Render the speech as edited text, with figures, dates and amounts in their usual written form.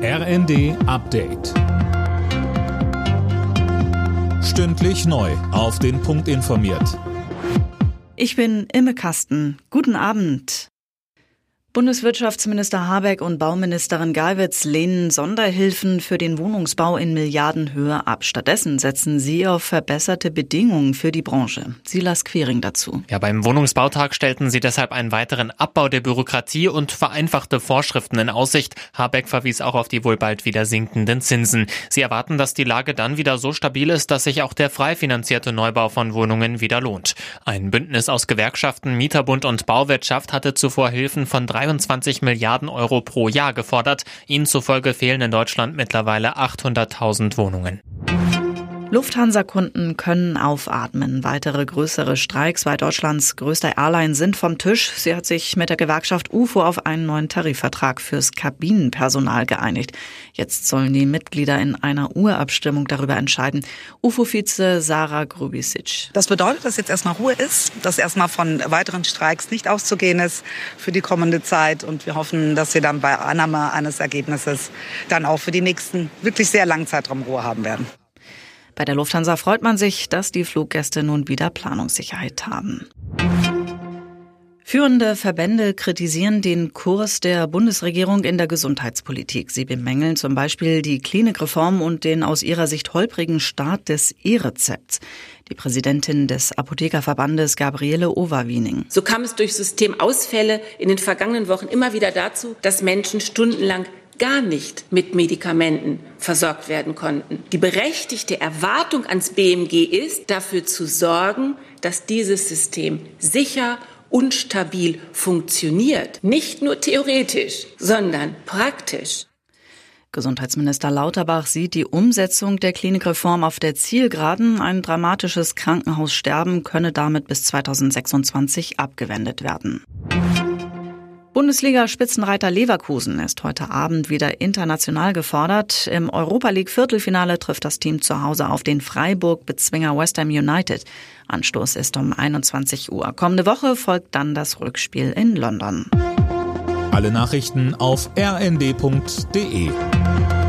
RND Update. Stündlich neu auf den Punkt informiert. Ich bin Imme Kasten. Guten Abend. Bundeswirtschaftsminister Habeck und Bauministerin Geiwitz lehnen Sonderhilfen für den Wohnungsbau in Milliardenhöhe ab. Stattdessen setzen sie auf verbesserte Bedingungen für die Branche. Silas Quiring dazu. Ja, beim Wohnungsbautag stellten sie deshalb einen weiteren Abbau der Bürokratie und vereinfachte Vorschriften in Aussicht. Habeck verwies auch auf die wohl bald wieder sinkenden Zinsen. Sie erwarten, dass die Lage dann wieder so stabil ist, dass sich auch der frei finanzierte Neubau von Wohnungen wieder lohnt. Ein Bündnis aus Gewerkschaften, Mieterbund und Bauwirtschaft hatte zuvor Hilfen von 23 Milliarden Euro pro Jahr gefordert. Ihnen zufolge fehlen in Deutschland mittlerweile 800.000 Wohnungen. Lufthansa-Kunden können aufatmen. Weitere größere Streiks bei Deutschlands größter Airline sind vom Tisch. Sie hat sich mit der Gewerkschaft UFO auf einen neuen Tarifvertrag fürs Kabinenpersonal geeinigt. Jetzt sollen die Mitglieder in einer Urabstimmung darüber entscheiden. UFO-Vize Sarah Grubisic. Das bedeutet, dass jetzt erstmal Ruhe ist, dass erstmal von weiteren Streiks nicht auszugehen ist für die kommende Zeit. Und wir hoffen, dass wir dann bei Annahme eines Ergebnisses dann auch für die nächsten wirklich sehr langen Zeitraum Ruhe haben werden. Bei der Lufthansa freut man sich, dass die Fluggäste nun wieder Planungssicherheit haben. Führende Verbände kritisieren den Kurs der Bundesregierung in der Gesundheitspolitik. Sie bemängeln zum Beispiel die Klinikreform und den aus ihrer Sicht holprigen Start des E-Rezepts. Die Präsidentin des Apothekerverbandes Gabriele Overwiening. So kam es durch Systemausfälle in den vergangenen Wochen immer wieder dazu, dass Menschen stundenlang gar nicht mit Medikamenten versorgt werden konnten. Die berechtigte Erwartung ans BMG ist, dafür zu sorgen, dass dieses System sicher und stabil funktioniert. Nicht nur theoretisch, sondern praktisch. Gesundheitsminister Lauterbach sieht die Umsetzung der Klinikreform auf der Zielgeraden. Ein dramatisches Krankenhaussterben könne damit bis 2026 abgewendet werden. Bundesliga-Spitzenreiter Leverkusen ist heute Abend wieder international gefordert. Im Europa-League-Viertelfinale trifft das Team zu Hause auf den Freiburg-Bezwinger West Ham United. Anstoß ist um 21 Uhr. Kommende Woche folgt dann das Rückspiel in London. Alle Nachrichten auf rnd.de.